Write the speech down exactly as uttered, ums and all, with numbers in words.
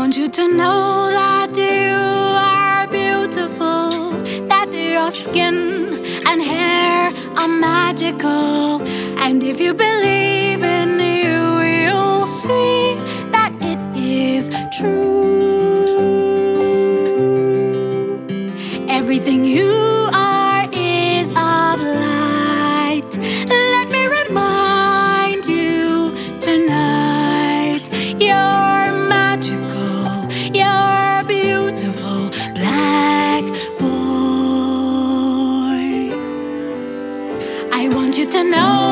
want you to know that you are beautiful, that your skin and hair are magical. And if you believe in you, you'll see that it is true. Everything you are is of light. Let me remind you tonight, you're magical, you're beautiful, black boy. I want you to know